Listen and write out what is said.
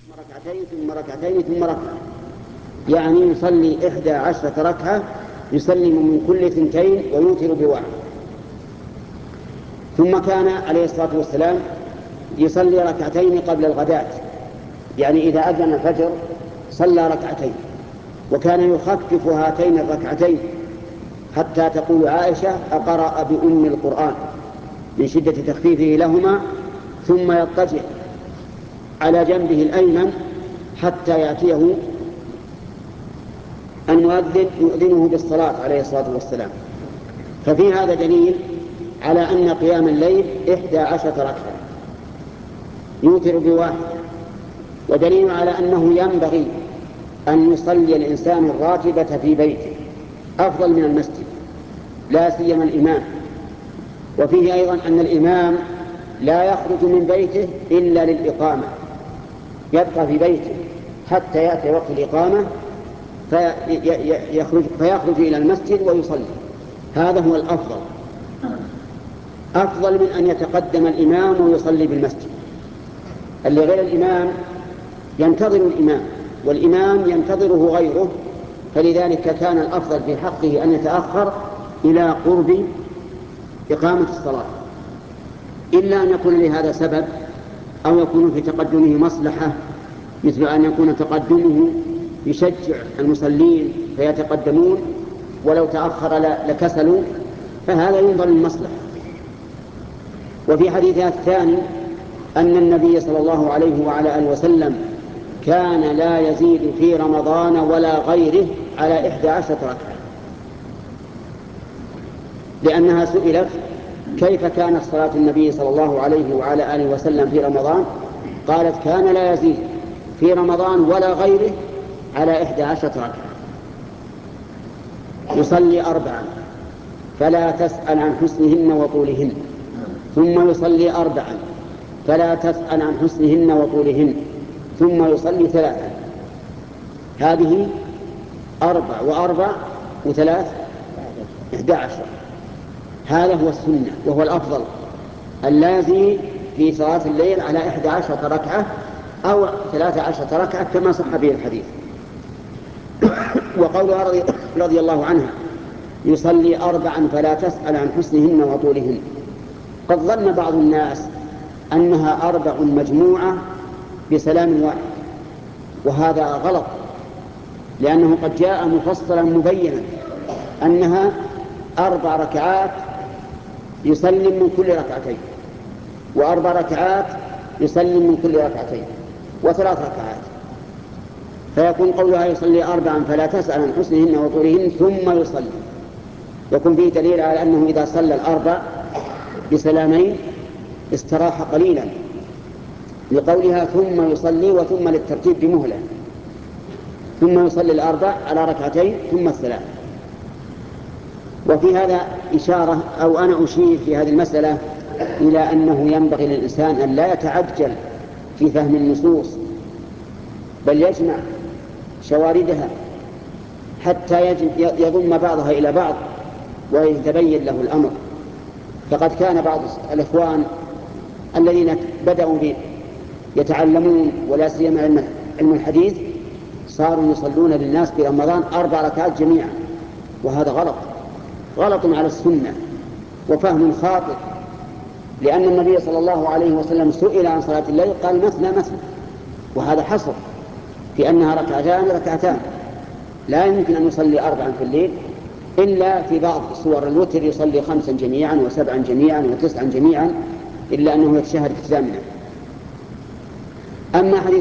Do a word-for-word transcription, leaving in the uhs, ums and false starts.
ركعتين ثم ركعتين ثم ركعة، يعني يصلي إحدى عشرة ركعة، يسلم من كل ثنتين ويوتر بواحد. ثم كان عليه الصلاة والسلام يصلي ركعتين قبل الغداة، يعني إذا أذن الفجر صلى ركعتين، وكان يخفف هاتين الركعتين حتى تقول عائشة: أقرأ بأم القرآن، من شدة تخفيفه لهما، ثم يضطجع على جنبه الأيمن حتى يأتيه المؤذن يؤذنه بالصلاة عليه الصلاة والسلام. ففي هذا دليل على أن قيام الليل إحدى عشرة ركعة يوتر بواحد، ودليل على أنه ينبغي أن يصلي الإنسان الراتبة في بيته أفضل من المسجد، لا سيما الإمام. وفيه أيضا أن الإمام لا يخرج من بيته إلا للإقامة، يبقى في بيته حتى يأتي وقت الإقامة فيخرج, فيخرج إلى المسجد ويصلي. هذا هو الأفضل، أفضل من أن يتقدم الإمام ويصلي بالمسجد. اللي غير الإمام ينتظر الإمام، والإمام ينتظره غيره، فلذلك كان الأفضل في حقه أن يتأخر إلى قرب إقامة الصلاة، إلا أن يكون لهذا سبب، أو يكون في تقدمه مصلحة، مثل أن يكون تقدمه يشجع المصلين فيتقدمون، ولو تأخر لكسلوا، فهذا ينظر للمصلحة. وفي حديثها الثاني أن النبي صلى الله عليه وعلى آله وسلم كان لا يزيد في رمضان ولا غيره على إحدى عشرة ركعة، لأنها سئلت: كيف كانت صلاة النبي صلى الله عليه وعلى آله وسلم في رمضان؟ قالت: كان لا يزيد في رمضان ولا غيره على إحدى عشرة ركعة. يصلي أربعا فلا تسأل عن حسنهن وطولهن، ثم يصلي أربعا فلا تسأل عن حسنهن وطولهن، ثم يصلي ثلاثا. هذه أربع وأربع وثلاث إحدى عشر. هذا هو السنة وهو الأفضل، أن لا يزيد في صلاة الليل على إحدى عشرة ركعة أو ثلاث عشرة ركعة كما صح به الحديث. وقولها رضي, رضي الله عنها: يصلي أربعا فلا تسأل عن حسنهن وطولهن، قد ظن بعض الناس أنها أربع مجموعة بسلام واحد، وهذا غلط، لأنه قد جاء مفصلا مبينا أنها أربع ركعات يسلم من كل ركعتين، وأربع ركعات يسلم من كل ركعتين، وثلاث ركعات. فيكون قولها يصلي أربعا فلا تسأل عن حسنهن وطولهن ثم يصلي، يكون فيه دليل على أنه إذا صلى الأربع بسلامين استراح قليلا، لقولها ثم يصلي، وثم للترتيب بمهلة، ثم يصلي الأربع على ركعتين ثم الثلاث. وفي هذا إشارة، أو أنا أشير في هذه المسألة إلى أنه ينبغي للإنسان أن لا يتعجل في فهم النصوص، بل يجمع شواردها حتى يضم بعضها إلى بعض ويتبين له الأمر. فقد كان بعض الإخوان الذين بدأوا يتعلمون ولا سيما علم الحديث صاروا يصلون للناس في رمضان أربع ركعات جميعا، وهذا غلط، غلط على السنة وفهم خاطئ، لأن النبي صلى الله عليه وسلم سئل عن صلاة الليل قال: مثنى مثنى، وهذا حصر في أنها ركعتان ركعتان. لا يمكن أن يصلي أربعا في الليل، إلا في بعض صور الوتر يصلي خمسا جميعا وسبعا جميعا وتسعا جميعا، إلا أنه يتشهد في الثامنة. أما حديث